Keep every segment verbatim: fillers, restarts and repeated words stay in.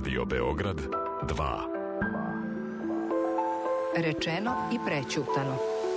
Radio Beograd dva. Rečeno i prećutano.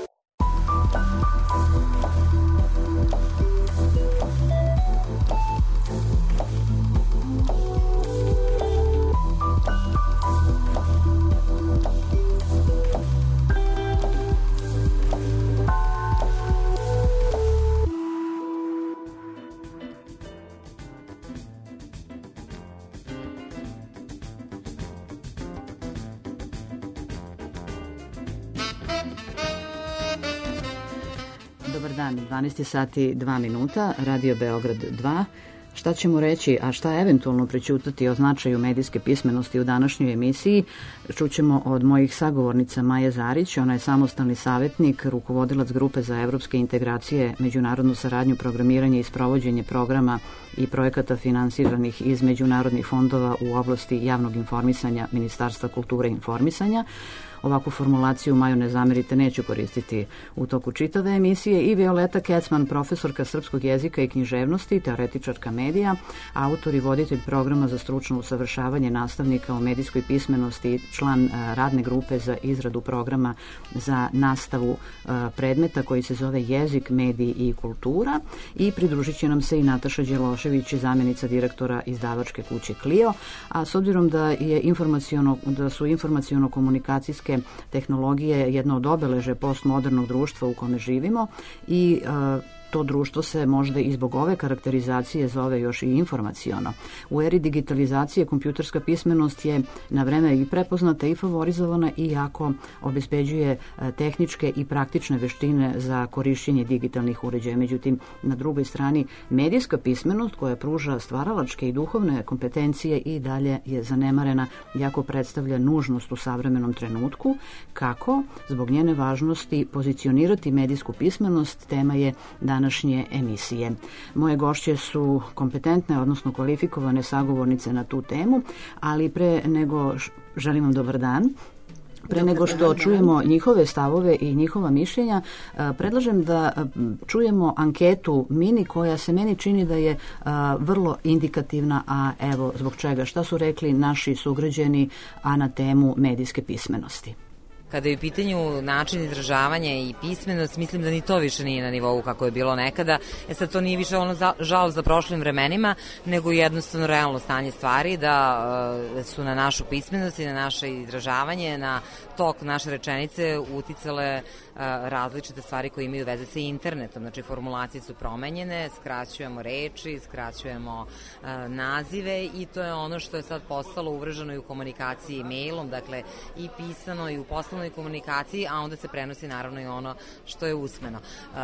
dvanaest sati dva minuta, Radio Beograd dva. Šta ćemo reći, a šta eventualno prećutati o značaju medijske pismenosti u današnjoj emisiji, čućemo od mojih sagovornica Maje Zarić. Ona je samostalni savjetnik, rukovodilac grupe za evropske integracije, međunarodnu saradnju, programiranje i sprovođenje programa i projekata finansiranih iz međunarodnih fondova u oblasti javnog informisanja Ministarstva kulture i informisanja. Ovakvu formulaciju, Maju, ne zamerite, neću koristiti u toku čitave emisije. I Violeta Kecman, profesorka srpskog jezika i književnosti, teoretičarka medija, autor i voditelj programa za stručno usavršavanje nastavnika o medijskoj pismenosti, član radne grupe za izradu programa za nastavu predmeta koji se zove Jezik, mediji i kultura. I pridružit će nam se i Nataša Đelošević, zamjenica direktora izdavačke kuće Clio. A s obzirom da, je informaciono, da su informaciono-komunikacijske tehnologije jedno od obeleže postmodernog društva u kome živimo i uh, to društvo se možda i zbog ove karakterizacije zove još i informaciono. U eri digitalizacije kompjuterska pismenost je na vreme i prepoznata i favorizovana i jako obezbeđuje tehničke i praktične veštine za korišćenje digitalnih uređaja. Međutim, na drugoj strani medijska pismenost koja pruža stvaralačke i duhovne kompetencije i dalje je zanemarena, jako predstavlja nužnost u savremenom trenutku. Kako? Zbog njene važnosti pozicionirati medijsku pismenost tema je današnje emisije. Moje gošće su kompetentne, odnosno kvalifikovane sagovornice na tu temu, ali pre nego želim vam dobar dan. Pre nego što čujemo njihove stavove i njihova mišljenja, predlažem da čujemo anketu Mini koja se meni čini da je vrlo indikativna, a evo zbog čega. Šta su rekli naši sugrađani, a na temu medijske pismenosti? Kada je u pitanju način izražavanja i pismenost, mislim da ni to više nije na nivou kako je bilo nekada. E sad, to nije više ono za, žal za prošlim vremenima, nego jednostavno realno stanje stvari, da uh, su na našu pismenost i na naše izražavanje, na tok naše rečenice uticale uh, različite stvari koje imaju veze sa internetom. Znači, formulacije su promenjene, skraćujemo reči, skraćujemo uh, nazive i to je ono što je sad postalo uvrženo i u komunikaciji mailom, dakle i pisano i u poslovnoj komunikaciji, a onda se prenosi naravno i ono što je usmeno.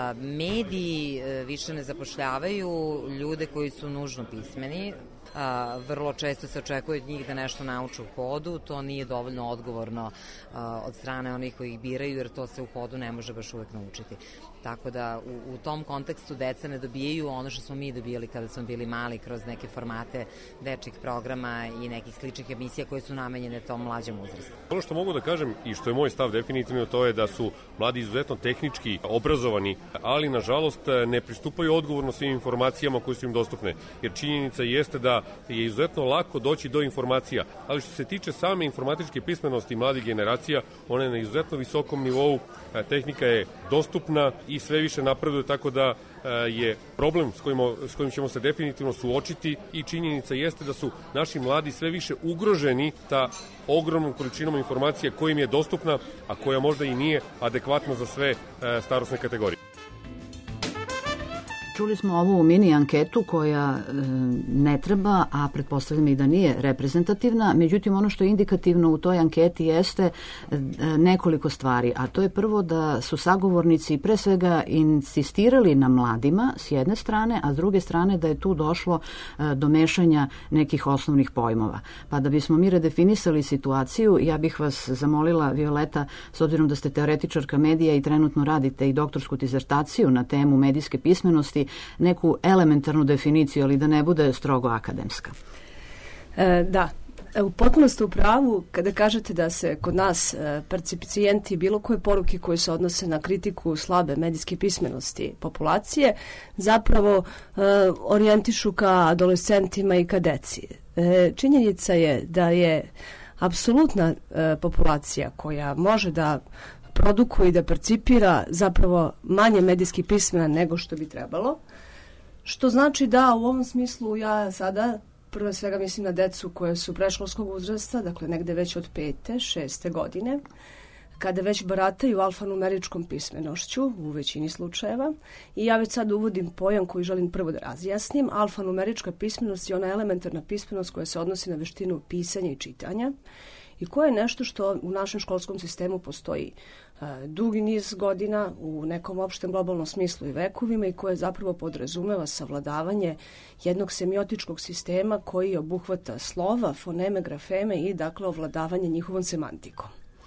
Mediji više ne zapošljavaju ljude koji su nužno pismeni. Vrlo često se očekuje od njih da nešto nauče u hodu, to nije dovoljno odgovorno od strane onih koji ih biraju, jer to se u hodu ne može baš uvek naučiti. Tako da u, u tom kontekstu deca ne dobijaju ono što smo mi dobijali kada smo bili mali kroz neke formate dečjih programa i nekih sličnih emisija koje su namenjene tom mlađem uzrastu. Ono što mogu da kažem i što je moj stav definitivno, to je da su mladi izuzetno tehnički obrazovani, ali nažalost ne pristupaju odgovorno svim informacijama koje su im dostupne, jer činjenica jeste da je izuzetno lako doći do informacija, ali što se tiče same informatičke pismenosti mladih generacija, ona je na izuzetno visokom nivou, tehnika je dostupna i sve više napreduje, tako da je problem s kojim, s kojim ćemo se definitivno suočiti i činjenica jeste da su naši mladi sve više ugroženi ta ogromnom količinom informacija koja im je dostupna, a koja možda i nije adekvatna za sve starosne kategorije. Čuli smo ovu mini anketu koja e, ne treba, a pretpostavljam i da nije reprezentativna, međutim ono što je indikativno u toj anketi jeste e, nekoliko stvari, a to je prvo da su sagovornici pre svega insistirali na mladima s jedne strane, a s druge strane da je tu došlo e, do mešanja nekih osnovnih pojmova. Pa da bismo mi redefinisali situaciju, ja bih vas zamolila, Violeta, s obzirom da ste teoretičarka medija i trenutno radite i doktorsku dizertaciju na temu medijske pismenosti, neku elementarnu definiciju, ali da ne bude strogo akademska. E, da, U potpunosti u pravu kada kažete da se kod nas percipicijenti bilo koje poruke koje se odnose na kritiku slabe medijske pismenosti populacije zapravo orijentišu ka adolescentima i ka deci. Činjenica je da je apsolutna populacija koja može da produkuje i da percipira zapravo manje medijski pismena nego što bi trebalo, što znači da u ovom smislu ja sada prvo svega mislim na decu koje su predškolskog uzrasta, dakle negde već od pete, šeste godine, kada već barataju alfanumeričkom pismenošću u većini slučajeva. I ja već sad uvodim pojam koji želim prvo da razjasnim. Alfanumerička pismenost je ona elementarna pismenost koja se odnosi na veštinu pisanja i čitanja i koja je nešto što u našem školskom sistemu postoji uh, dugi niz godina u nekom opštem globalnom smislu i vekovima i koje zapravo podrazumeva savladavanje jednog semiotičkog sistema koji obuhvata slova, foneme, grafeme i dakle ovladavanje njihovom semantikom.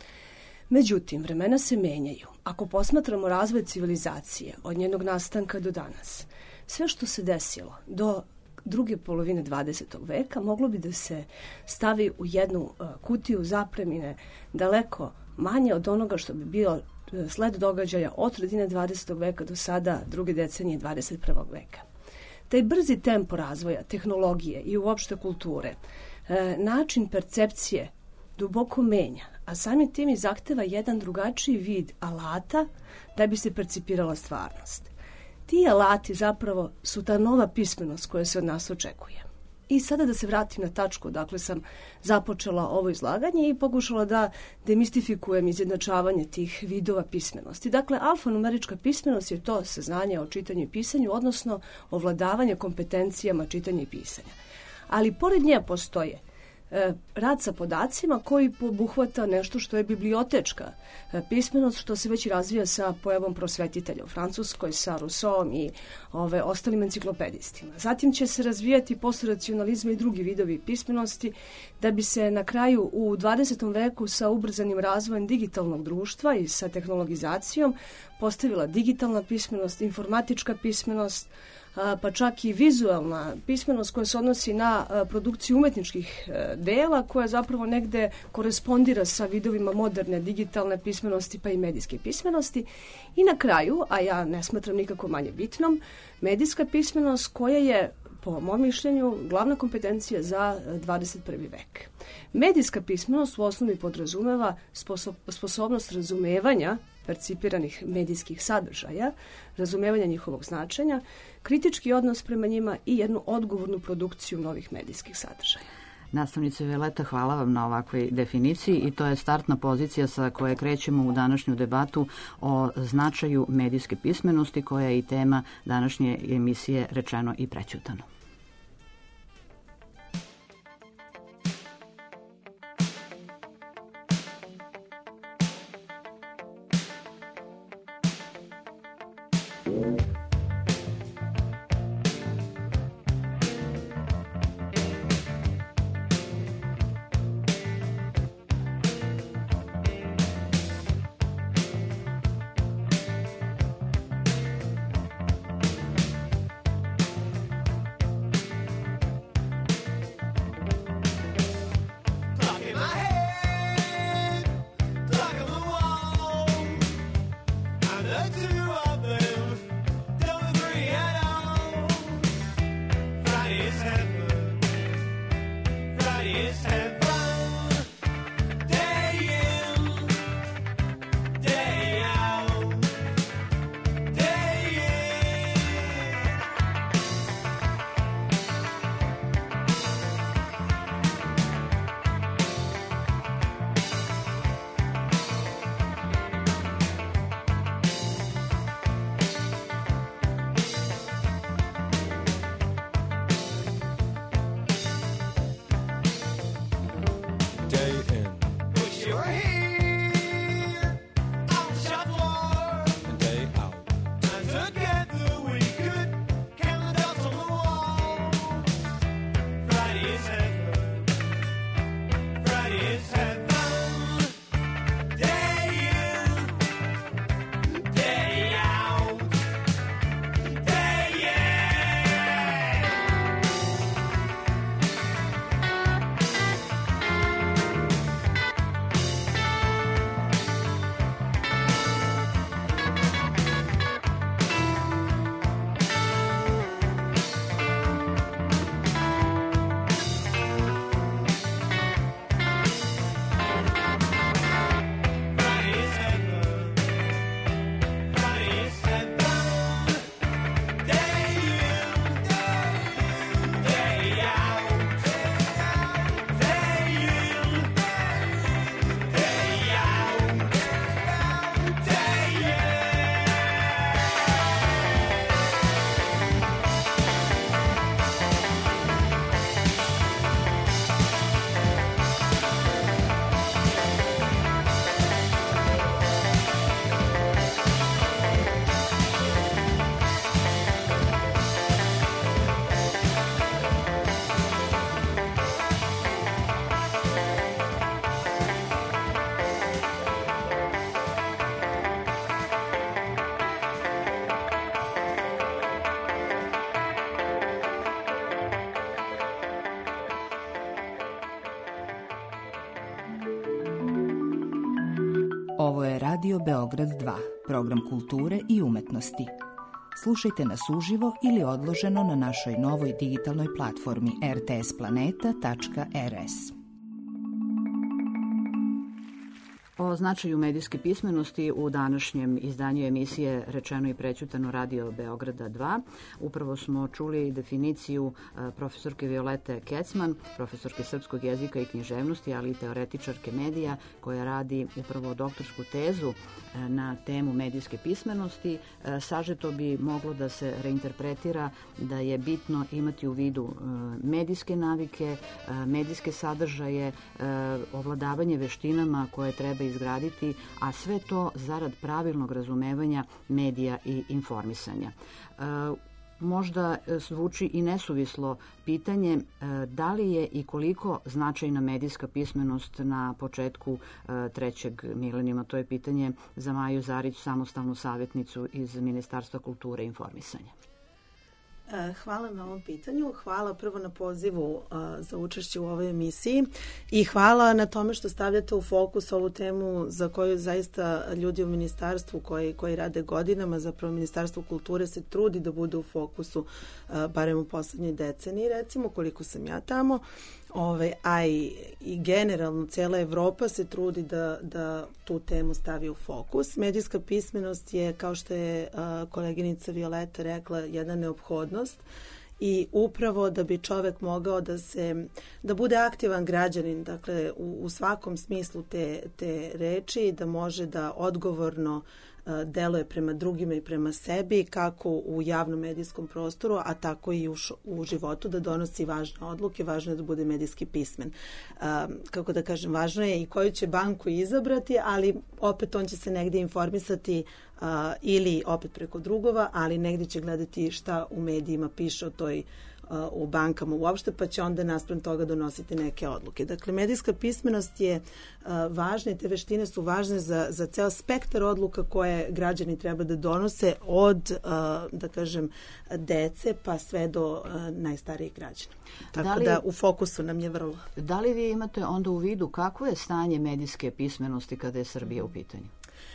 Međutim, vremena se menjaju. Ako posmatramo razvoj civilizacije od njenog nastanka do danas, sve što se desilo do druge polovine dvadesetog veka moglo bi da se stavi u jednu uh, kutiju zapremine daleko manje od onoga što bi bio uh, sled događaja od sredine dvadesetog veka do sada druge decenije dvadeset prvog veka. Taj brzi tempo razvoja tehnologije i uopšte kulture, uh, način percepcije duboko menja, a samim tim i zahteva jedan drugačiji vid alata da bi se percipirala stvarnost. Ti alati zapravo su ta nova pismenost koja se od nas očekuje. I sada da se vratim na tačku, dakle sam započela ovo izlaganje i pokušala da demistifikujem izjednačavanje tih vidova pismenosti. Dakle, alfanumerička pismenost je to saznanje o čitanju i pisanju, odnosno ovladavanje kompetencijama čitanja i pisanja. Ali pored nje postoje rad sa podacima koji obuhvata nešto što je bibliotečka pismenost, što se već razvija sa pojavom prosvetitelja u Francuskoj, sa Rousseauom i ove, ostalim enciklopedistima. Zatim će se razvijati posle racionalizma i drugi vidovi pismenosti, da bi se na kraju u dvadesetom veku sa ubrzanim razvojem digitalnog društva i sa tehnologizacijom postavila digitalna pismenost, informatička pismenost, pa čak i vizualna pismenost koja se odnosi na produkciju umetničkih dela, koja zapravo negde korespondira sa vidovima moderne digitalne pismenosti pa i medijske pismenosti. I na kraju, a ja ne smatram nikako manje bitnom, medijska pismenost koja je po mom mišljenju glavna kompetencija za dvadeset prvi vek. Medijska pismenost u osnovi podrazumeva sposob, sposobnost razumevanja percipiranih medijskih sadržaja, razumevanja njihovog značenja, kritički odnos prema njima i jednu odgovornu produkciju novih medijskih sadržaja. Nastavnice Violeta, hvala vam na ovakvoj definiciji i to je startna pozicija sa koje krećemo u današnju debatu o značaju medijske pismenosti, koja je i tema današnje emisije Rečeno i prećutano. Ovo je Radio Beograd dva, program kulture i umetnosti. Slušajte nas uživo ili odloženo na našoj novoj digitalnoj platformi er te es planeta tačka er es. O značaju medijske pismenosti u današnjem izdanju emisije Rečeno i prećutano Radio Beograda dva upravo smo čuli definiciju profesorke Violete Kecman, profesorke srpskog jezika i književnosti, ali i teoretičarke medija, koja radi upravo doktorsku tezu na temu medijske pismenosti. Sažeto bi moglo da se reinterpretira da je bitno imati u vidu medijske navike, medijske sadržaje, ovladavanje veštinama koje treba izgraditi, a sve to zarad pravilnog razumevanja medija i informisanja. E, možda zvuči i nesuvislo pitanje e, da li je i koliko značajna medijska pismenost na početku e, trećeg milenijuma. To je pitanje za Maju Zarić, samostalnu savjetnicu iz Ministarstva kulture i informisanja. Hvala na ovom pitanju. Hvala prvo na pozivu a, za učešće u ovoj emisiji i hvala na tome što stavljate u fokus ovu temu za koju zaista ljudi u ministarstvu koji, koji rade godinama, zapravo Ministarstvo kulture se trudi da bude u fokusu a, barem u poslednjoj deceniji, recimo, koliko sam ja tamo. Ove, a i, i generalno cijela Evropa se trudi da, da tu temu stavi u fokus. Medijska pismenost je, kao što je a, koleginica Violeta rekla, jedna neophodnost i upravo da bi čovek mogao da se, da bude aktivan građanin, dakle u, u svakom smislu te, te reči, da može da odgovorno deluje prema drugima i prema sebi, kako u javnom medijskom prostoru, a tako i u, u životu, da donosi važne odluke, važno je da bude medijski pismen. Um, kako da kažem, važno je i koju će banku izabrati, ali opet on će se negdje informisati uh, ili opet preko drugova, ali negdje će gledati šta u medijima piše o toj u bankama uopšte, pa će onda naspram toga donositi neke odluke. Dakle, medijska pismenost je uh, važna i te veštine su važne za, za ceo spektar odluka koje građani treba da donose od, uh, da kažem, dece pa sve do uh, najstarijih građana. Tako da, li, da u fokusu nam je vrlo. Da li vi imate onda u vidu kakvo je stanje medijske pismenosti kada je Srbija u pitanju?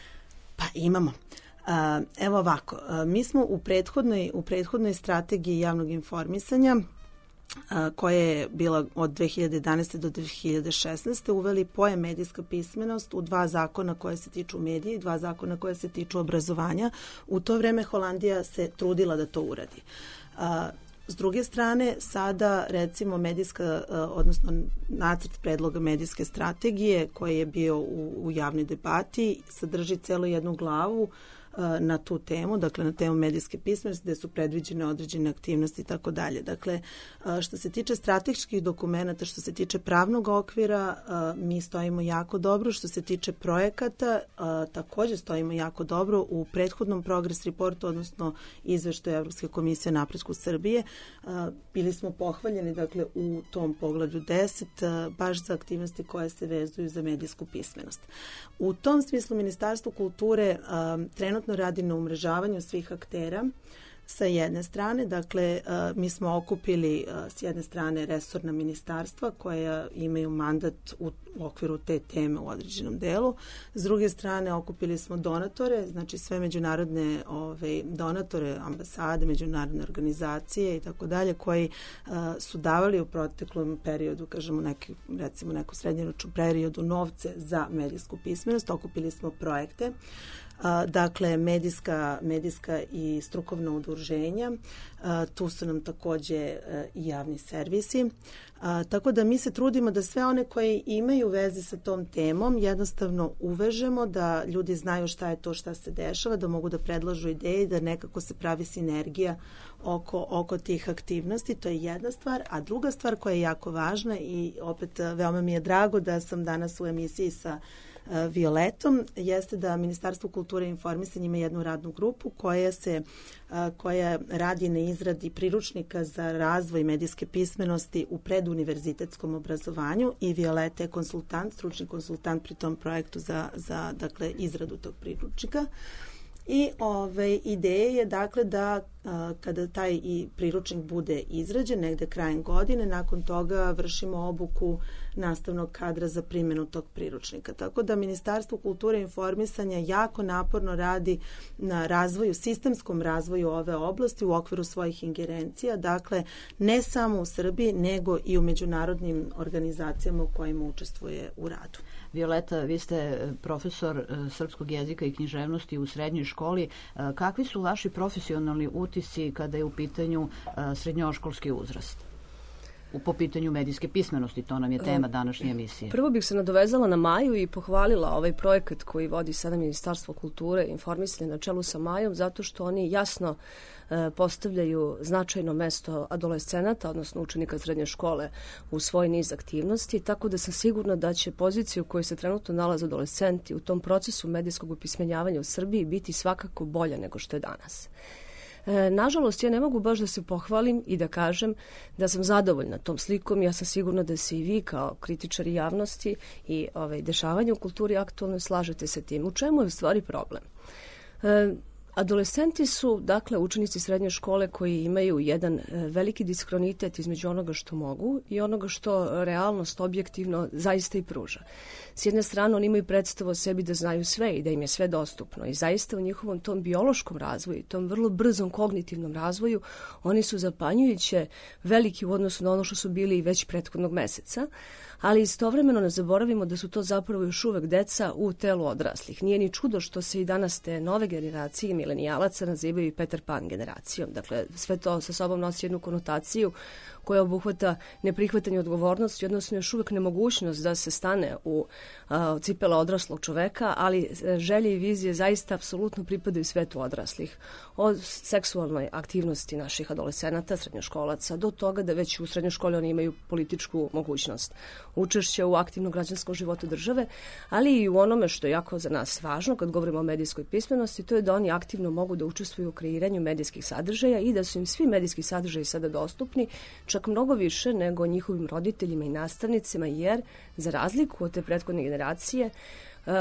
Pa imamo. Uh, evo ovako, uh, mi smo u prethodnoj, u prethodnoj strategiji javnog informisanja uh, koja je bila od dve hiljade jedanaeste do dve hiljade šesnaeste uveli pojam medijska pismenost u dva zakona koje se tiču medija i dva zakona koje se tiču obrazovanja. U to vreme Holandija se trudila da to uradi. Uh, S druge strane, sada recimo medijska, odnosno nacrt predloga medijske strategije koji je bio u, u javnoj debati sadrži celu jednu glavu na tu temu, dakle na temu medijske pismenosti gde su predviđene određene aktivnosti i tako dalje. Dakle, što se tiče strateških dokumenata, što se tiče pravnog okvira, mi stojimo jako dobro. Što se tiče projekata, takođe stojimo jako dobro. U prethodnom progress reportu, odnosno izveštaju Evropske komisije o napretku Srbije, bili smo pohvaljeni, dakle, u tom poglavlju deset, baš za aktivnosti koje se vezuju za medijsku pismenost. U tom smislu Ministarstvo kulture trenutno radi na umrežavanju svih aktera sa jedne strane. Dakle, mi smo okupili s jedne strane resorna ministarstva koja imaju mandat u okviru te teme u određenom delu. S druge strane, okupili smo donatore, znači sve međunarodne ove, donatore, ambasade, međunarodne organizacije i tako dalje, koji a, su davali u proteklom periodu, kažemo neki, recimo neku srednjoročnu periodu, novce za medijsku pismenost. Okupili smo projekte. A, dakle, medijska, medijska i strukovna udruženja, a, tu su nam takođe a, i javni servisi. A, tako da mi se trudimo da sve one koji imaju veze sa tom temom jednostavno uvežemo, da ljudi znaju šta je to, šta se dešava, da mogu da predlažu ideje, da nekako se pravi sinergija oko, oko tih aktivnosti. To je jedna stvar. A druga stvar koja je jako važna i opet veoma mi je drago da sam danas u emisiji sa Violetom, jeste da Ministarstvo kulture i informisanja ima jednu radnu grupu koja se koja radi na izradi priručnika za razvoj medijske pismenosti u preduniverzitetskom obrazovanju i Violeta je konsultant, stručni konsultant pri tom projektu za, za dakle, izradu tog priručnika. I ove, ideja je dakle da a, kada taj i priručnik bude izrađen negde krajem godine, nakon toga vršimo obuku nastavnog kadra za primjenu tog priručnika. Tako da Ministarstvo kulture i informisanja jako naporno radi na razvoju, sistemskom razvoju ove oblasti u okviru svojih ingerencija, dakle ne samo u Srbiji nego i u međunarodnim organizacijama u kojima učestvuje u radu. Violeta, vi ste profesor srpskog jezika i književnosti u srednjoj školi. Kakvi su vaši profesionalni utisci kada je u pitanju srednjoškolski uzrast? Po pitanju medijske pismenosti, to nam je tema današnje emisije. Prvo bih se nadovezala na Maju i pohvalila ovaj projekat koji vodi sada Ministarstvo kulture i informisanja na čelu sa Majom, zato što oni jasno e, postavljaju značajno mesto adolescenata, odnosno učenika srednje škole u svoj niz aktivnosti, tako da sam sigurna da će pozicija u kojoj se trenutno nalaze adolescenti u tom procesu medijskog upismenjavanja u Srbiji biti svakako bolja nego što je danas. E, nažalost, ja ne mogu baš da se pohvalim i da kažem da sam zadovoljna tom slikom. Ja sam sigurna da se i vi kao kritičari javnosti i ovaj, dešavanja u kulturi aktualno slažete sa tim. U čemu je u stvari problem? E, Adolescenti su, dakle, učenici srednje škole koji imaju jedan e, veliki diskronitet između onoga što mogu i onoga što realnost objektivno zaista i pruža. S jedne strane, oni imaju predstavu o sebi da znaju sve i da im je sve dostupno i zaista u njihovom tom biološkom razvoju, tom vrlo brzom kognitivnom razvoju, oni su zapanjujuće veliki u odnosu na ono što su bili i već prethodnog meseca, ali istovremeno ne zaboravimo da su to zapravo još uvek deca u telu odraslih. Nije ni čudo što se i danas te nove generacije milenijalaca nazivaju i Peter Pan generacijom. Dakle, sve to sa sobom nosi jednu konotaciju koja obuhvata neprihvatanje odgovornosti, odnosno još uvek nemogućnost da se stane u a, cipela odraslog čoveka, ali želje i vizije zaista apsolutno pripadaju svetu odraslih. Od seksualnoj aktivnosti naših adolescenata, srednjoškolaca, do toga da već u srednjoj školi oni imaju političku mogućnost učešća u aktivnom građanskom životu države, ali i u onome što je jako za nas važno kad govorimo o medijskoj pismenosti, to je da oni aktivno mogu da učestvuju u kreiranju medijskih sadržaja i da su im svi medijski sadržaji sada dostupni, čak mnogo više nego njihovim roditeljima i nastavnicima, jer za razliku od te prethodne generacije uh,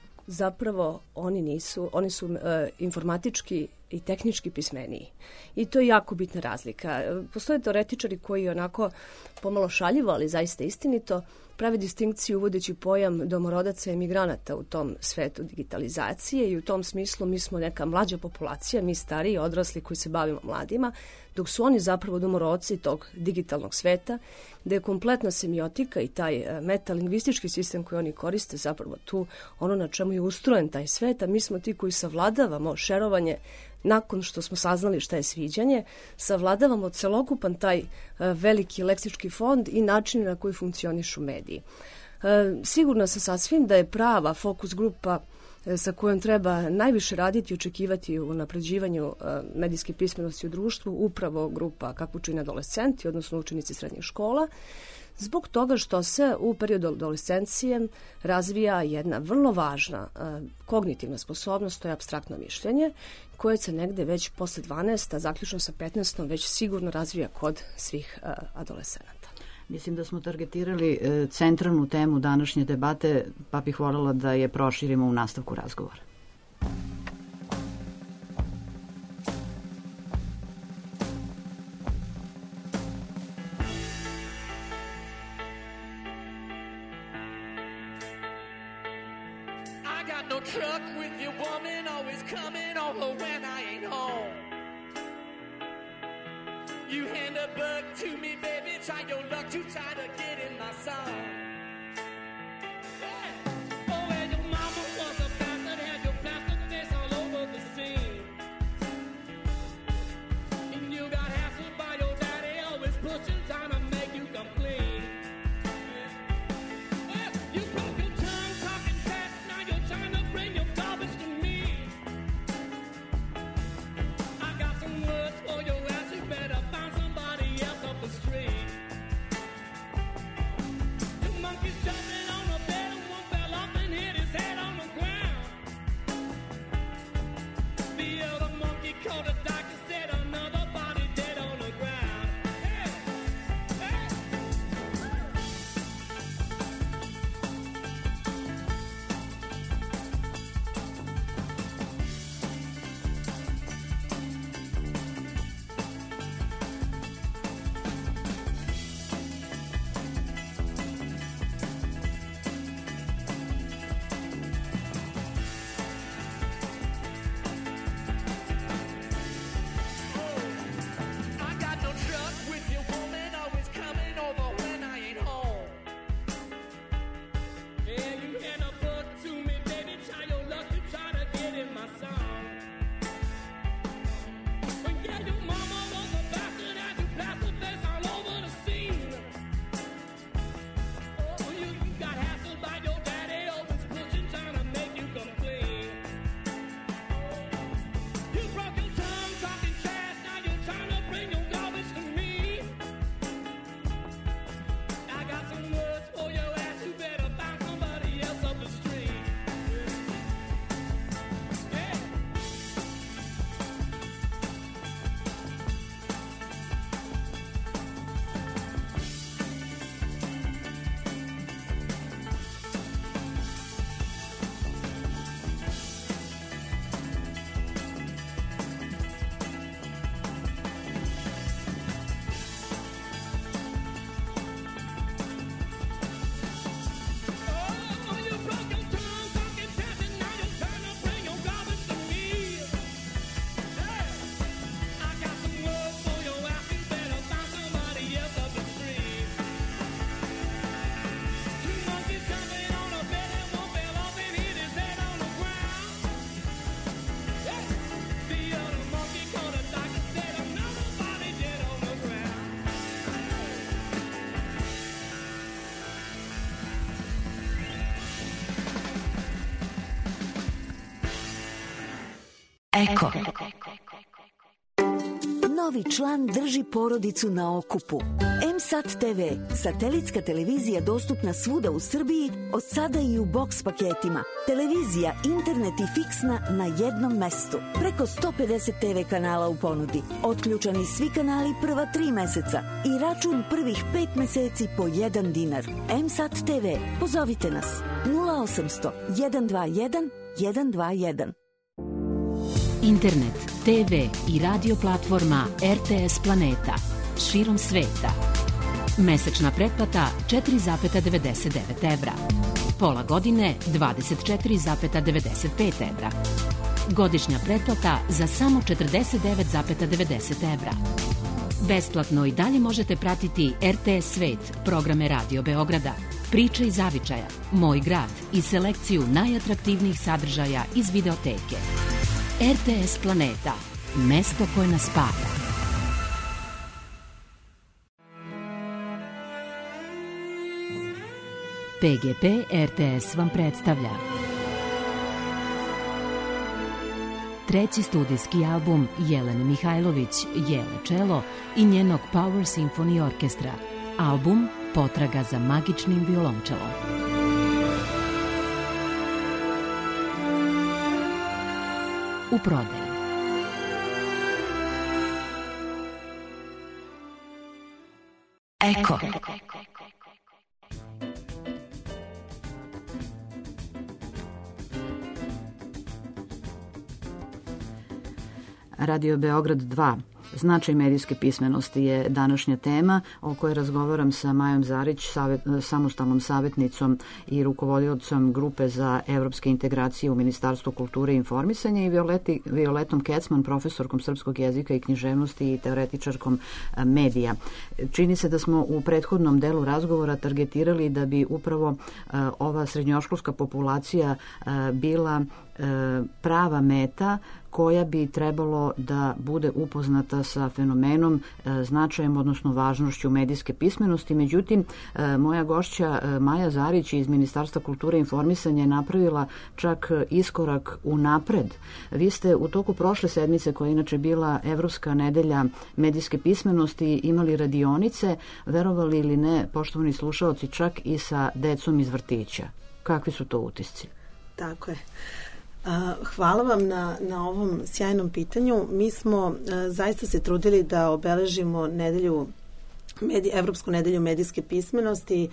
zapravo oni nisu, oni su uh, informatički i tehnički pismeniji. I to je jako bitna razlika. Postoje teoretičari koji onako pomalo šaljivo, ali zaista istinito, prave distinkciju uvodeći pojam domorodaca i emigranata u tom svetu digitalizacije i u tom smislu mi smo neka mlađa populacija, mi stariji odrasli koji se bavimo mladima, dok su oni zapravo domorodci tog digitalnog sveta, gde je kompletna semiotika i taj metalingvistički sistem koji oni koriste zapravo tu ono na čemu je ustrojen taj svet, a mi smo ti koji savladavamo šerovanje nakon što smo saznali šta je sviđanje, savladavamo celokupan taj uh, veliki leksički fond i način na koji funkcionišu mediji. Uh, sigurna sam sasvim da je prava fokus grupa sa kojom treba najviše raditi i očekivati u napređivanju uh, medijske pismenosti u društvu upravo grupa kapučini adolescenti, odnosno učenici srednjih škola, zbog toga što se u periodu adolescencije razvija jedna vrlo važna uh, kognitivna sposobnost, to je apstraktno mišljenje, koje se negde već posle dvanaeste, a zaključno sa petnaestom već sigurno razvija kod svih uh, adolescenata. Mislim da smo targetirali e, centralnu temu današnje debate, pa bih voljela da je proširimo u nastavku razgovora. I got no truck with your woman always coming over when I ain't home. You hand a bug to me, baby, try your luck to try to get in my song. Hey! Oh, and your mama was a bastard, had your plastic face all over the scene. And you got hassled by your daddy, always pushing, trying to make you come clean. Well, you broke your tongue talking fast, now you're trying to bring your garbage to me. I got some words for your ass, you better find somebody else up the street. Eko. Novi član drži porodicu na okupu. M S A T T V, satelitska televizija dostupna svuda u Srbiji, od sada i u boks paketima. Televizija, internet i fiksna na jednom mestu. Preko sto pedeset T V kanala u ponudi. Otključani svi kanali prva tri meseca i račun prvih pet meseci po jedan dinar. M S A T T V, pozovite nas nula osamsto jedan dva jedan jedan dva jedan. Internet, T V i radio platforma R T S Planeta širom sveta. Mesečna pretplata četiri zarez devedeset devet evra. Pola godine dvadeset četiri zarez devedeset pet evra. Godišnja pretplata za samo četrdeset devet zarez devedeset evra. Besplatno i dalje možete pratiti R T S Svet, programe Radio Beograda, Priče iz zavičaja, Moj grad i selekciju najatraktivnijih sadržaja iz videoteke. R T S Planeta, mesto koje nas spaja. P G P R T S vam predstavlja treći studijski album Jelene Mihajlović, Jele Čelo i njenog Power Symphony Orkestra. Album Potraga za magičnim violončelom. U prodaji. Eko. Radio Beograd dva. Značaj medijske pismenosti je današnja tema o kojoj razgovaram sa Majom Zarić, savjet, samostalnom savjetnicom i rukovodiocom grupe za evropske integracije u Ministarstvu kulture i informisanja i Violeti, Violetom Kecman, profesorkom srpskog jezika i književnosti i teoretičarkom medija. Čini se da smo u prethodnom delu razgovora targetirali da bi upravo uh, ova srednjoškolska populacija uh, bila uh, prava meta koja bi trebalo da bude upoznata sa fenomenom, značajem, odnosno važnošću medijske pismenosti. Međutim, moja gošća Maja Zarić iz Ministarstva kulture i informisanja je napravila čak iskorak unapred. Vi ste u toku prošle sedmice, koja je inače bila Evropska nedelja medijske pismenosti, imali radionice, verovali ili ne, poštovani slušaoci, čak i sa decom iz vrtića. Kakvi su to utisci? Tako je. Hvala vam na, na ovom sjajnom pitanju. Mi smo zaista se trudili da obeležimo nedelju, medij, Evropsku nedelju medijske pismenosti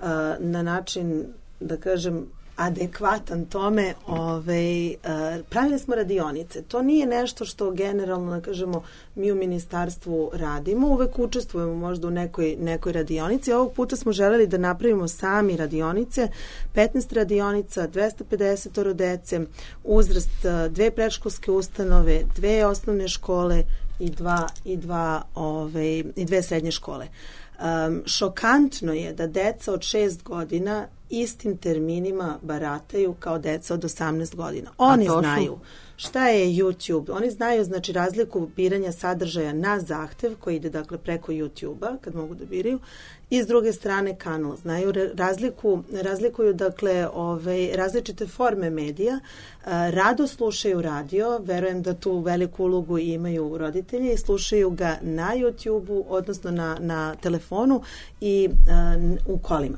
na način, da kažem, adekvatan tome. Ovaj, pravili smo radionice. To nije nešto što generalno, da kažemo, mi u ministarstvu radimo. Uvek učestvujemo možda u nekoj, nekoj radionici. Ovog puta smo želeli da napravimo sami radionice. petnaest radionica, dvesta pedeset dece, uzrast dve predškolske ustanove, dve osnovne škole i dva, i dva, ovaj, i dve srednje škole. Um, šokantno je da deca od šest godina istim terminima barataju kao deca od osamnaest godina. Oni znaju šta je YouTube, oni znaju znači razliku biranja sadržaja na zahtev koji ide dakle preko YouTube-a kad mogu da biraju i s druge strane kanal. Znaju razliku, razlikuju dakle ovaj, različite forme medija, rado slušaju radio, verujem da tu veliku ulogu imaju roditelji i slušaju ga na YouTube-u, odnosno na, na telefonu i uh, u kolima.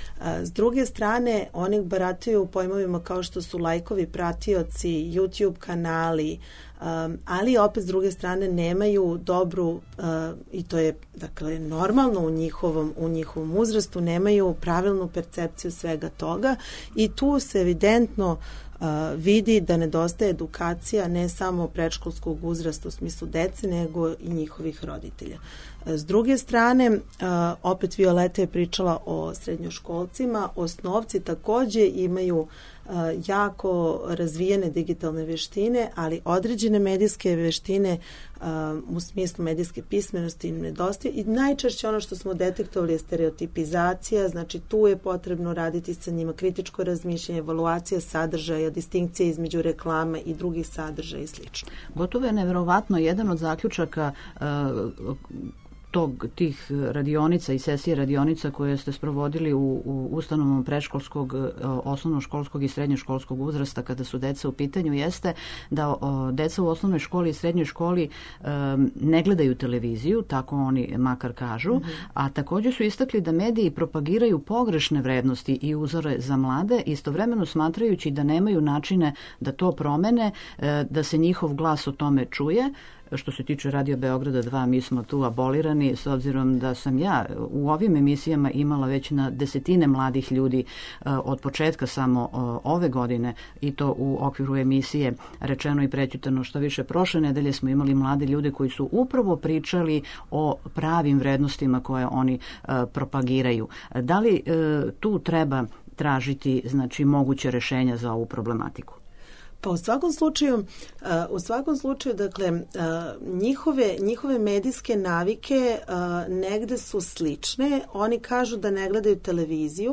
S druge strane, oni barataju pojmovima kao što su lajkovi, pratioci, YouTube kanali, um, ali opet s druge strane nemaju dobru, uh, i to je dakle normalno u njihovom, u njihovom uzrastu, nemaju pravilnu percepciju svega toga i tu se evidentno Uh, vidi da nedostaje edukacija ne samo predškolskog uzrasta u smislu dece, nego i njihovih roditelja. Uh, s druge strane, uh, opet Violeta je pričala o srednjoškolcima, osnovci takođe imaju uh, jako razvijene digitalne veštine, ali određene medijske veštine uh, u smislu medijske pismenosti im nedostaje i najčešće ono što smo detektovali je stereotipizacija, znači tu je potrebno raditi sa njima kritičko razmišljanje, evaluacija sadržaja, distinkcija između reklame i drugih sadržaja i slično. Gotovo je neverovatno, jedan od zaključaka uh, tog, tih radionica i sesije radionica koje ste sprovodili u, u ustanovom predškolskog, osnovnoškolskog i srednjoškolskog uzrasta kada su deca u pitanju jeste da o, deca u osnovnoj školi i srednjoj školi um, ne gledaju televiziju, tako oni makar kažu, mm-hmm. a također su istakli da mediji propagiraju pogrešne vrednosti i uzore za mlade, istovremeno smatrajući da nemaju načine da to promene, da se njihov glas o tome čuje. Što se tiče Radio Beograda dva, mi smo tu abolirani, s obzirom da sam ja u ovim emisijama imala već na desetine mladih ljudi od početka samo ove godine, i to u okviru emisije Rečeno i prećutano. Što više, prošle nedelje smo imali mlade ljude koji su upravo pričali o pravim vrednostima koje oni propagiraju. Da li tu treba tražiti, znači, moguće rešenja za ovu problematiku? Pa u svakom slučaju, uh, u svakom slučaju, dakle, uh, njihove, njihove medijske navike uh, negde su slične. Oni kažu da ne gledaju televiziju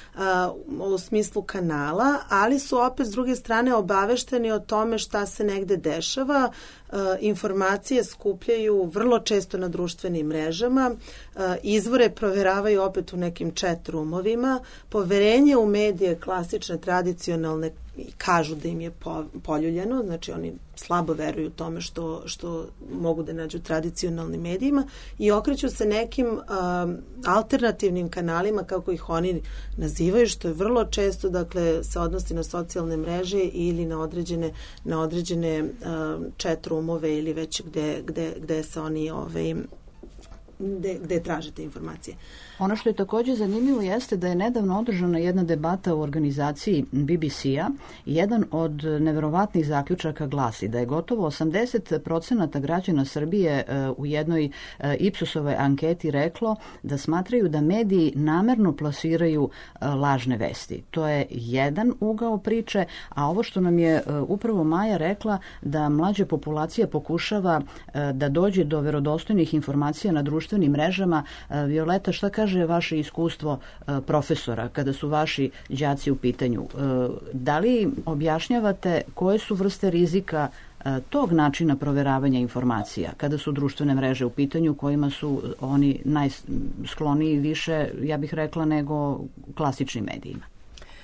uh, u smislu kanala, ali su opet s druge strane obavešteni o tome šta se negde dešava. Uh, informacije skupljaju vrlo često na društvenim mrežama, uh, izvore proveravaju opet u nekim chat roomovima, poverenje u medije klasične, tradicionalne, kažu da im je po, poljuljeno, znači oni slabo veruju tome što, što mogu da nađu tradicionalnim medijima i okreću se nekim um, alternativnim kanalima, kako ih oni nazivaju, što je vrlo često, dakle, se odnosi na socijalne mreže ili na određene, na određene um, chat roomove ili već gde, gde, gde se oni ovaj, gde, gde tražite informacije. Ono što je također zanimljivo jeste da je nedavno održana jedna debata u organizaciji B B C-a. Jedan od neverovatnih zaključaka glasi da je gotovo osamdeset procenata građana Srbije u jednoj Ipsosovoj anketi reklo da smatraju da mediji namerno plasiraju lažne vesti. To je jedan ugao priče, a ovo što nam je upravo Maja rekla, da mlađa populacija pokušava da dođe do verodostojnih informacija na društvenim mrežama. Violeta, šta kaže vaše iskustvo profesora kada su vaši đaci u pitanju? Da li objašnjavate koje su vrste rizika tog načina proveravanja informacija kada su društvene mreže u pitanju, kojima su oni najskloniji više, ja bih rekla, nego klasičnim medijima?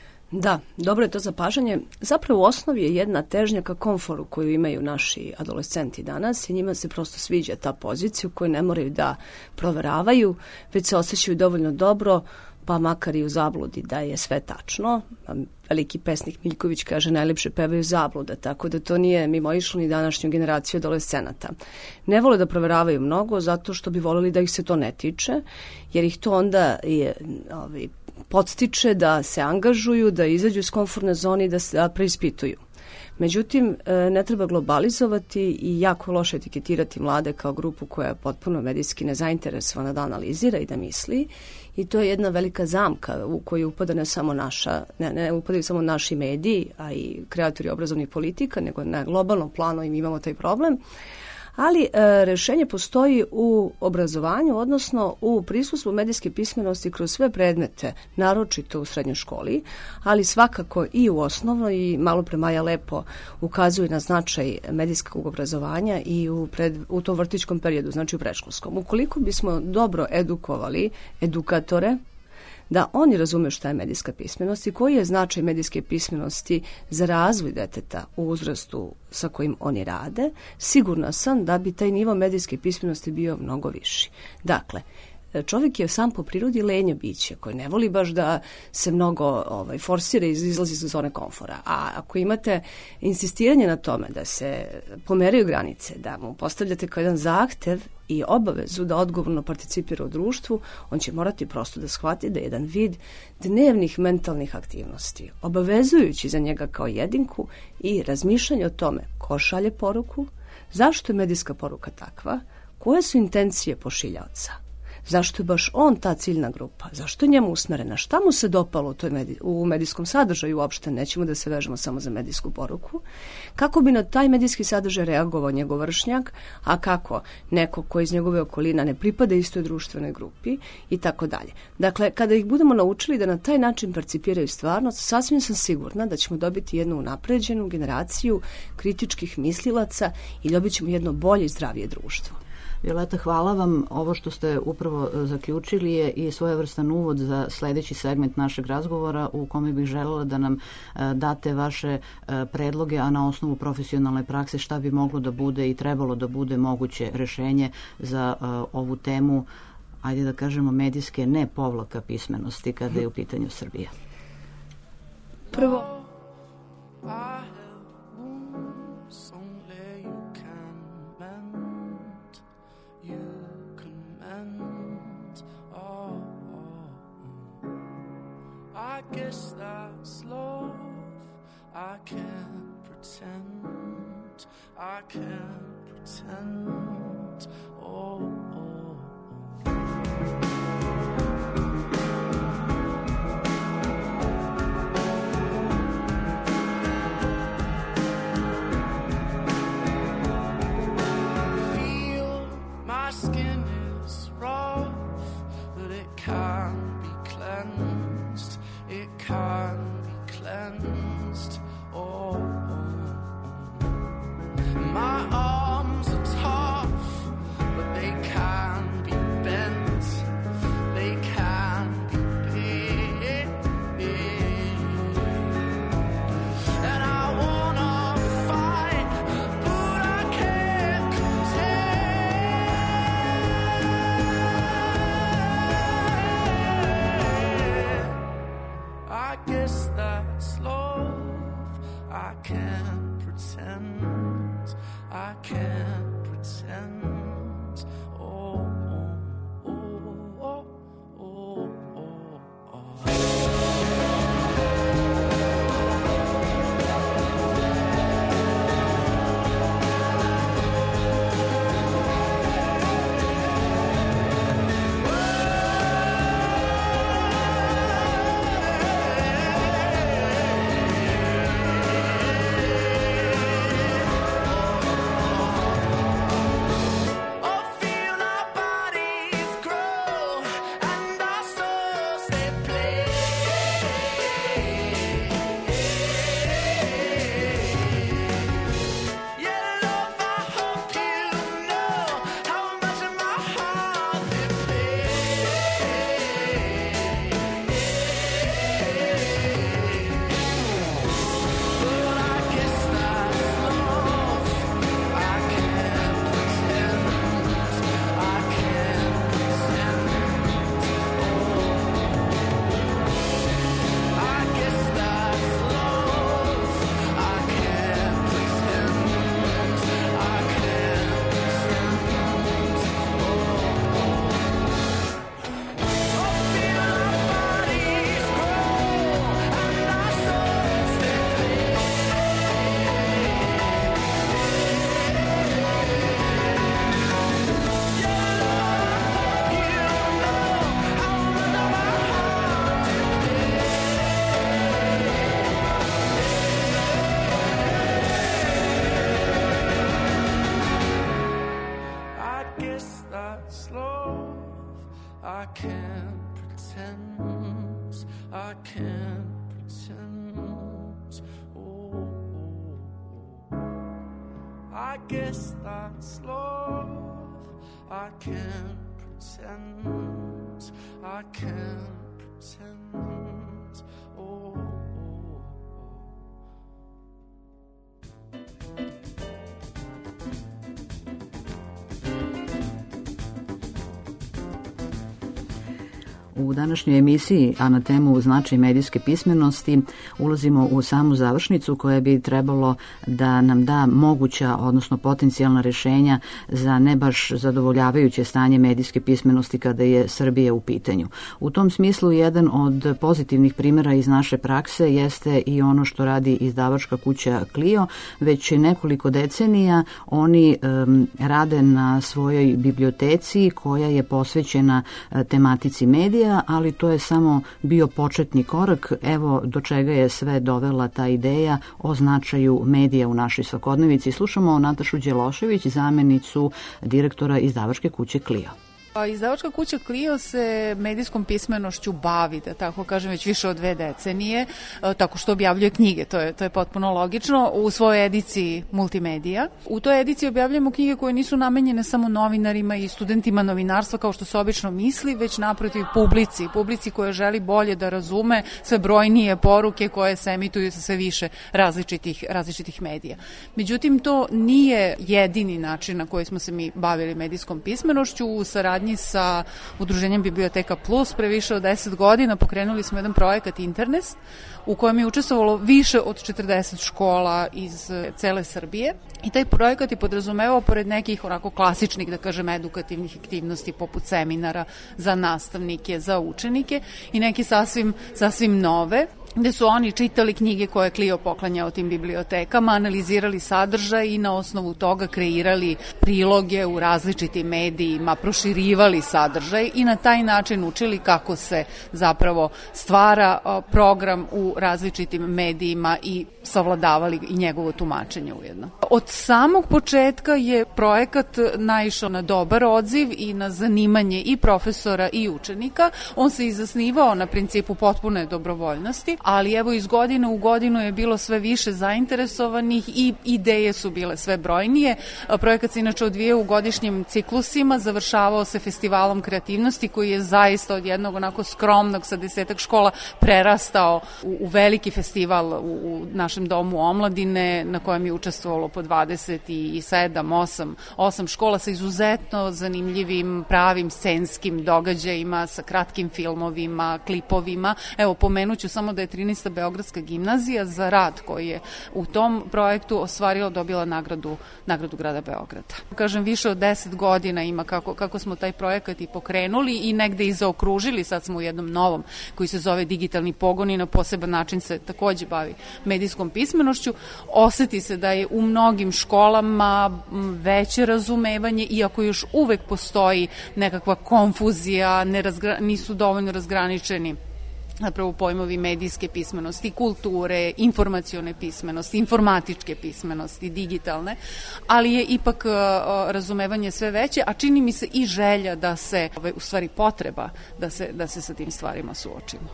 Da, dobro je to zapažanje. Zapravo u osnovi je jedna težnja ka komforu koju imaju naši adolescenti danas i njima se prosto sviđa ta pozicija u kojoj ne moraju da proveravaju, već se osjećaju dovoljno dobro, pa makar i u zabludi da je sve tačno. Veliki pesnik Miljković kaže najlepše pevaju zablude, tako da to nije mimoišlo ni današnju generaciju adolescenata. Ne vole da proveravaju mnogo zato što bi voleli da ih se to ne tiče, jer ih to onda je ovaj, podstiče da se angažuju, da izađu iz komfortne zone i da se da preispituju. Međutim, ne treba globalizovati i jako loše etiketirati mlade kao grupu koja je potpuno medijski nezainteresovana da analizira i da misli. I to je jedna velika zamka u koju upada ne samo naša, ne, ne upadaju samo naši mediji, a i kreatori obrazovnih politika, nego na globalnom planu i mi imamo taj problem. Ali e, rešenje postoji u obrazovanju, odnosno u prisustvu medijske pismenosti kroz sve predmete, naročito u srednjoj školi, ali svakako i u osnovnoj, i malo pre Maja lepo ukazuje na značaj medijskog obrazovanja i u, pred, u tom vrtićkom periodu, znači u predškolskom. Ukoliko bismo dobro edukovali edukatore, da oni razumeju šta je medijska pismenost i koji je značaj medijske pismenosti za razvoj deteta u uzrastu sa kojim oni rade, sigurna sam da bi taj nivo medijske pismenosti bio mnogo viši. Dakle, čovjek je sam po prirodi lenje biće koje ne voli baš da se mnogo ovaj, forsira i izlazi iz zone komfora. A ako imate insistiranje na tome da se pomeraju granice, da mu postavljate kao jedan zahtev i obavezu da odgovorno participira u društvu, on će morati prosto da shvati da je jedan vid dnevnih mentalnih aktivnosti, obavezujući za njega kao jedinku i razmišljanje o tome ko šalje poruku, zašto je medijska poruka takva, koje su intencije pošiljaoca, zašto je baš on ta ciljna grupa, zašto je njemu usmerena, šta mu se dopalo u, toj medij, u medijskom sadržaju, uopšte nećemo da se vežemo samo za medijsku poruku, kako bi na taj medijski sadržaj reagovao njegov vršnjak, a kako neko ko iz njegove okolina ne pripada istoj društvenoj grupi i tako dalje. Dakle, kada ih budemo naučili da na taj način percipiraju stvarnost, sasvim sam sigurna da ćemo dobiti jednu unapređenu generaciju kritičkih mislilaca i dobit ćemo jedno bolje i zdravije društvo. Violeta, hvala vam. Ovo što ste upravo zaključili je i svojevrstan uvod za sledeći segment našeg razgovora u kome bih želela da nam date vaše predloge, a na osnovu profesionalne prakse šta bi moglo da bude i trebalo da bude moguće rešenje za ovu temu, ajde da kažemo, medijske ne povlaka pismenosti kada je u pitanju Srbija. Prvo, I guess that's love. I can't pretend. I can't pretend. Oh, oh, feel my skin is rough, but it can be cleansed. It can be cleansed. Oh, oh. My arms are tough, but they can be bent. They can be big. And I wanna fight, but I can't contend. I guess that's love. I can't pretend. I can't pretend. Oh, oh, oh, oh, oh, oh. guess that's love. I can't pretend. I can't pretend. Oh, oh, oh. U današnjoj emisiji, a na temu značaj medijske pismenosti, ulazimo u samu završnicu koja bi trebalo da nam da moguća, odnosno potencijalna rešenja za ne baš zadovoljavajuće stanje medijske pismenosti kada je Srbija u pitanju. U tom smislu, jedan od pozitivnih primjera iz naše prakse jeste i ono što radi izdavačka kuća Clio. Već nekoliko decenija oni um, rade na svojoj biblioteci koja je posvećena uh, tematici medija, ali to je samo bio početni korak. Evo do čega je sve dovela ta ideja o značaju medija u našoj svakodnevici. Slušamo Natašu Đelošević, zamenicu direktora izdavačke kuće Clio. Izdavačka kuća Clio se medijskom pismenošću bavi, da tako kažem, već više od dve decenije, tako što objavljuje knjige, to je, to je potpuno logično, u svojoj ediciji multimedija. U toj ediciji objavljujemo knjige koje nisu namenjene samo novinarima i studentima novinarstva, kao što se obično misli, već naprotiv publici, publici koja želi bolje da razume sve brojnije poruke koje se emituju sa sve više različitih, različitih medija. Međutim, to nije jedini način na koji smo se mi bavili medijskom pismenošću. U saradnji sa Udruženjem Biblioteka Plus pre više od deset godina pokrenuli smo jedan projekat Internest u kojem je učestvovalo više od četrdeset škola iz cele Srbije i taj projekat je podrazumevao pored nekih onako klasičnih, da kažem, edukativnih aktivnosti poput seminara za nastavnike, za učenike i neke sasvim, sasvim nove, gde su oni čitali knjige koje je Clio poklanjao tim bibliotekama, analizirali sadržaj i na osnovu toga kreirali priloge u različitim medijima, proširivali sadržaj i na taj način učili kako se zapravo stvara program u različitim medijima i savladavali i njegovo tumačenje ujedno. Od samog početka je projekat naišao na dobar odziv i na zanimanje i profesora i učenika. On se i zasnivao na principu potpune dobrovoljnosti, ali evo iz godine u godinu je bilo sve više zainteresovanih i ideje su bile sve brojnije. Projekat se inače odvijao u godišnjim ciklusima, završavao se festivalom kreativnosti koji je zaista od jednog onako skromnog sa desetak škola prerastao u, u veliki festival u, u našem domu omladine na kojem je učestvovalo po dvadeset sedam, osam škola sa izuzetno zanimljivim pravim scenskim događajima, sa kratkim filmovima, klipovima. Evo, pomenuću samo da je trinaesta Beogradska gimnazija za rad koji je u tom projektu ostvarila, dobila nagradu, nagradu grada Beograda. Kažem, više od deset godina ima kako, kako smo taj projekat i pokrenuli i negde i zaokružili, sad smo u jednom novom koji se zove Digitalni pogon i na poseban način se takođe bavi medijskom pismenošću. Oseti se da je u mnogim školama veće razumevanje, iako još uvek postoji nekakva konfuzija, nerazgra, nisu dovoljno razgraničeni zapravo pojmovi medijske pismenosti, kulture, informacione pismenosti, informatičke pismenosti, digitalne, ali je ipak uh, razumevanje sve veće, a čini mi se i želja da se, u stvari potreba da se, da se sa tim stvarima suočimo.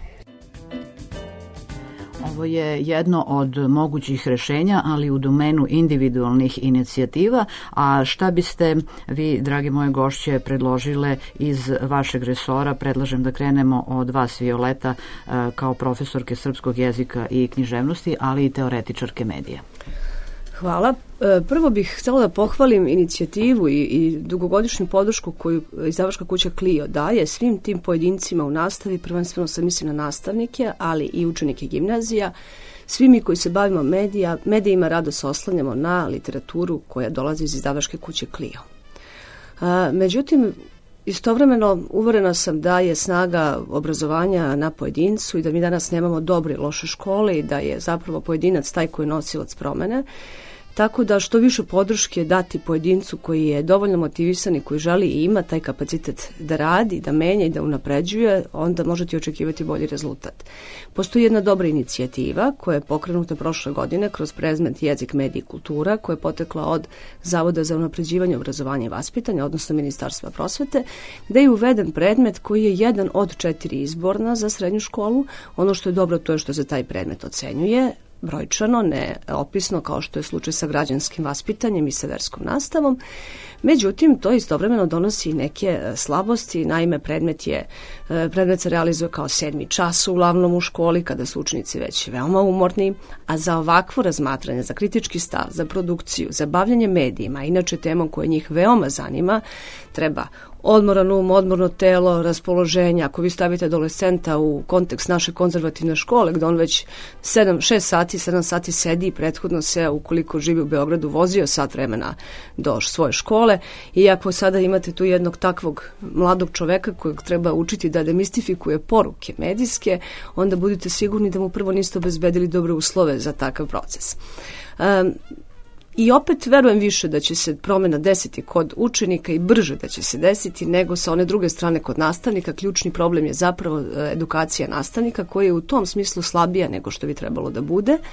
Ovo je jedno od mogućih rešenja, ali u domenu individualnih inicijativa. A šta biste vi, drage moje gošće, predložile iz vašeg resora? Predlažem da krenemo od vas, Violeta, kao profesorke srpskog jezika i književnosti, ali i teoretičarke medija. Hvala. Prvo bih htjela da pohvalim inicijativu i, i dugogodišnju podršku koju izdavačka kuća Clio daje svim tim pojedincima u nastavi, prvenstveno sam mislim na nastavnike, ali i učenike gimnazija. Svi mi koji se bavimo medija, medijima rado se oslanjamo na literaturu koja dolazi iz izdavačke kuće Clio. A, međutim, istovremeno uverena sam da je snaga obrazovanja na pojedincu i da mi danas nemamo dobre i loše škole i da je zapravo pojedinac taj koji je nosilac promene. Tako da što više podrške dati pojedincu koji je dovoljno motivisan i koji želi i ima taj kapacitet da radi, da menja i da unapređuje, onda možete očekivati bolji rezultat. Postoji jedna dobra inicijativa koja je pokrenuta prošle godine kroz predmet Jezik, medij i kultura, koja je potekla od Zavoda za unapređivanje obrazovanja i vaspitanja, odnosno Ministarstva prosvete, gde je uveden predmet koji je jedan od četiri izborna za srednju školu. Ono što je dobro to je što se taj predmet ocenjuje brojčano, ne opisno kao što je slučaj sa građanskim vaspitanjem i sa verskom nastavom. Međutim, to istovremeno donosi i neke slabosti. Naime, predmet je predmet se realizuje kao sedmi čas uglavnom u školi kada su učenici već veoma umorni, a za ovakvo razmatranje, za kritički stav, za produkciju, za bavljanje medijima, inače temom koja njih veoma zanima, treba odmoran um, odmorno telo, raspoloženje. Ako vi stavite adolescenta u kontekst naše konzervativne škole, gde on već sedam, šest sati, sedam sati sedi i prethodno se, ukoliko živi u Beogradu, vozio sat vremena do svoje škole, i ako sada imate tu jednog takvog mladog čoveka kojeg treba učiti da demistifikuje poruke medijske, onda budite sigurni da mu prvo niste obezbedili dobre uslove za takav proces. Um, I opet verujem više da će se promena desiti kod učenika i brže da će se desiti nego sa one druge strane kod nastavnika. Ključni problem je zapravo edukacija nastavnika koja je u tom smislu slabija nego što bi trebalo da bude.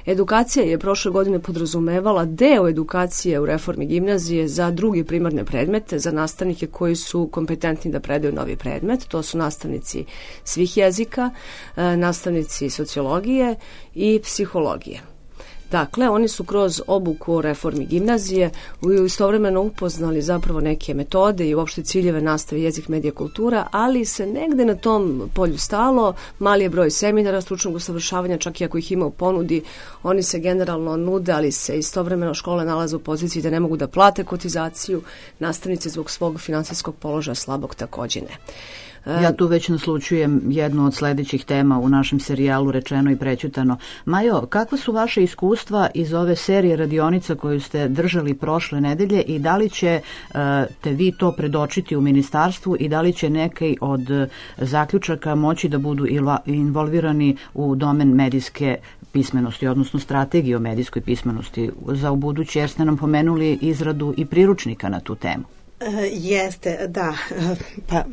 Edukacija je prošle godine podrazumevala deo edukacije u reformi gimnazije za druge primarne predmete, za nastavnike koji su kompetentni da predaju novi predmet. To su nastavnici svih jezika, nastavnici sociologije i psihologije. Dakle, oni su kroz obuku o reformi gimnazije istovremeno upoznali zapravo neke metode i uopšte ciljeve nastave jezik, medija, kultura, ali se negde na tom polju stalo. Mali je broj seminara stručnog usavršavanja, čak i ako ih ima u ponudi, oni se generalno nude, ali se istovremeno škole nalaze u poziciji da ne mogu da plate kotizaciju, nastavnici zbog svog finansijskog položaja slabog takođe ne. Ja tu već naslučujem jednu od sledećih tema u našem serijalu Rečeno i prećutano. Majo, kakva su vaše iskustva iz ove serije radionica koju ste držali prošle nedelje i da li će te vi to predočiti u ministarstvu i da li će neki od zaključaka moći da budu involvirani u domen medijske pismenosti, odnosno strategije o medijskoj pismenosti za ubuduće, jer ste nam pomenuli izradu i priručnika na tu temu? E, jeste, da. Pa...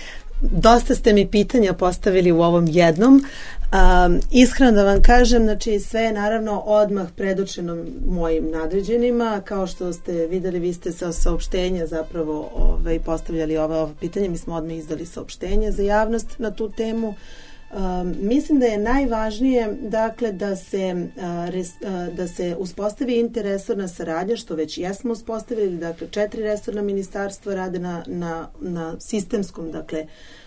Dosta ste mi pitanja postavili u ovom jednom. Um, iskreno da vam kažem, znači sve je naravno odmah predočeno mojim nadređenima. Kao što ste videli, vi ste sa saopštenja zapravo ovaj, postavljali ove, ove pitanje. Mi smo odmah izdali saopštenje za javnost na tu temu. Um, mislim da je najvažnije dakle da se uh, res, uh, da se uspostavi interresorna saradnja, što već jesmo uspostavili, dakle četiri resorna ministarstva rade na, na, na sistemskom dakle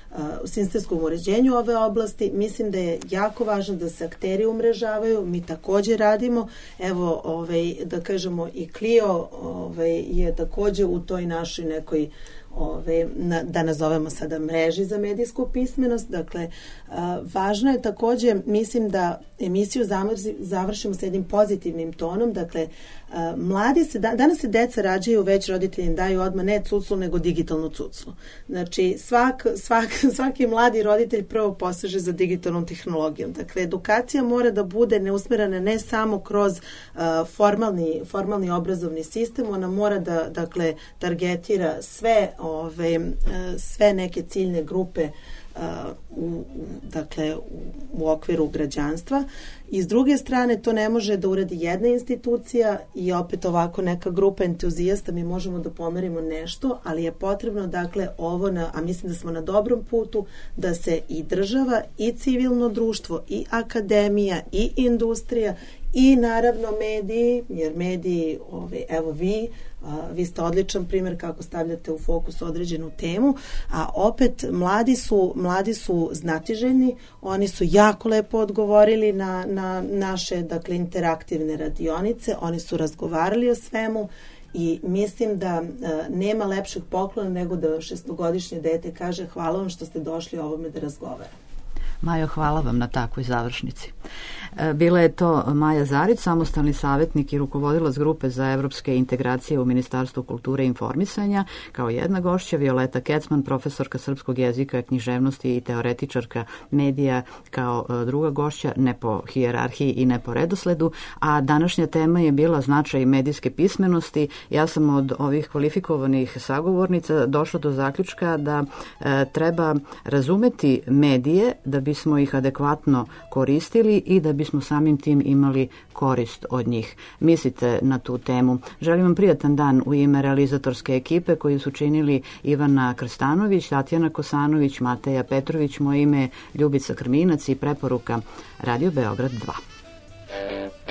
u sistemskom uređenju ove oblasti. Mislim da je jako važno da se akteri umrežavaju, mi takođe radimo, evo ovaj, da kažemo i Clio ovaj, je takođe u toj našoj nekoj Ove, na, da nazovemo sada mreži za medijsku pismenost. Dakle, a, važno je takođe, mislim da emisiju zamrzi, završimo s jednim pozitivnim tonom. Dakle, a, mladi se, da, danas se deca rađaju, već roditelji im daju odmah ne cuclu, nego digitalnu cuclu. Znači, svak, svak, svaki mladi roditelj prvo poseže za digitalnom tehnologijom. Dakle, edukacija mora da bude neusmerena ne samo kroz a, formalni, formalni obrazovni sistem, ona mora da, dakle, targetira sve Ove, sve neke ciljne grupe uh, u, dakle, u, u okviru građanstva. I s druge strane, to ne može da uradi jedna institucija i opet ovako neka grupa entuzijasta, mi možemo da pomerimo nešto, ali je potrebno, dakle, ovo, na, a mislim da smo na dobrom putu, da se i država, i civilno društvo, i akademija, i industrija, i naravno mediji, jer mediji, ove, evo vi, a, vi ste odličan primjer kako stavljate u fokus određenu temu, a opet mladi su, mladi su znatiželjni, oni su jako lepo odgovorili na, na naše, dakle, interaktivne radionice, oni su razgovarali o svemu i mislim da a, nema lepšeg poklona nego da šestogodišnje dete kaže hvala vam što ste došli o ovome da razgovaramo. Majo, hvala vam na takvoj završnici. Bila je to Maja Zarić, samostalni savjetnik i rukovodilac grupe za evropske integracije u Ministarstvu kulture i informisanja. Kao jedna gošća Violeta Kecman, profesorka srpskog jezika, književnosti i teoretičarka medija kao druga gošća, ne po hijerarhiji i ne po redosledu, a današnja tema je bila značaj medijske pismenosti. Ja sam od ovih kvalifikovanih sagovornica došla do zaključka da e, treba razumeti medije da bismo ih adekvatno koristili i da bismo samim tim imali korist od njih. Mislite na tu temu. Želim vam prijatan dan u ime realizatorske ekipe koju su činili Ivana Krstanović, Tatjana Kosanović, Mateja Petrović, moje ime Ljubica Krminac i preporuka Radio Beograd dva.